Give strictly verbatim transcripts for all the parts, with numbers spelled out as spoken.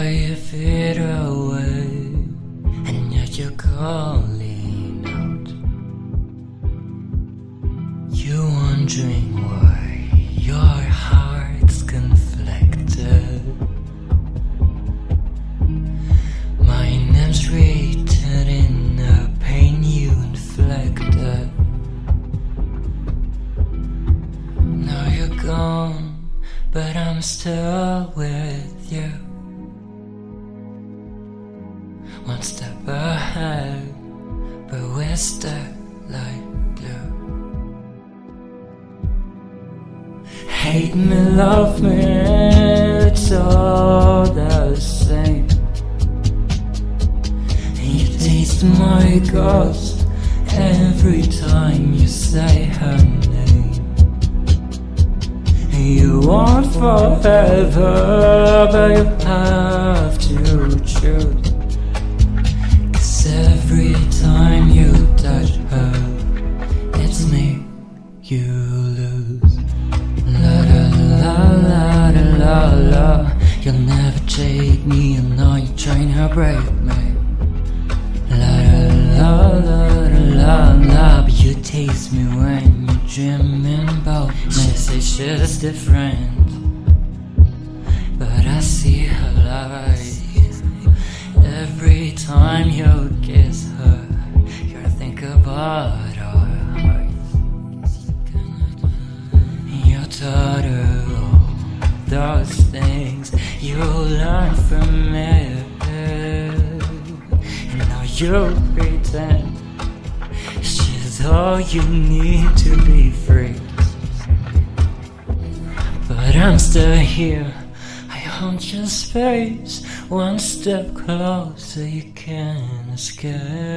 you fade away, and yet you're calling out. You're wondering why your heart's conflicted. My name's written in the pain you inflicted. Now you're gone, but I'm still with you. One step ahead, but we're stuck like glue. Hate me, love me, it's all the same. You taste my ghost every time you say her name. You want forever, but you have to choose. Every time you touch her, it's me you lose. La la la la la la la. You'll never take me, you know you're trying to break me. La la la la la la. But you taste me when you're dreaming about me. She say shit is different, but I see her light. Every time you kiss her, you think about our hearts. You're taught her all those things you learned from me, and now you pretend she's all you need to be free. But I'm still here, I haunt your space. One step closer, you can't escape.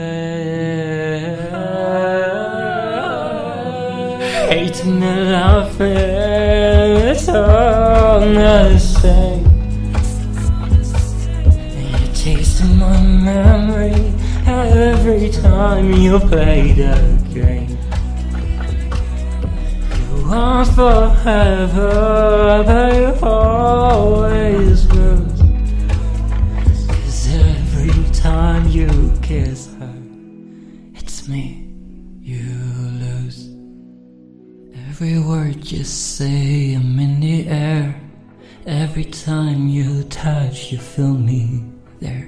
Hate me, love me, it's all the same. And you taste my memory every time you play the game. You want forever, but you always lose. Time you kiss her, it's me you lose. Every word you say, I'm in the air. Every time you touch, you feel me there.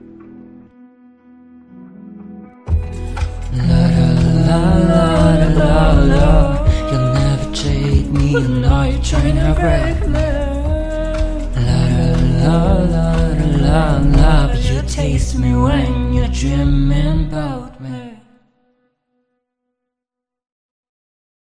La la la la la la. You'll never take me, you know you're trying to break me. La la la la la la. But you taste me when you're dreaming about me.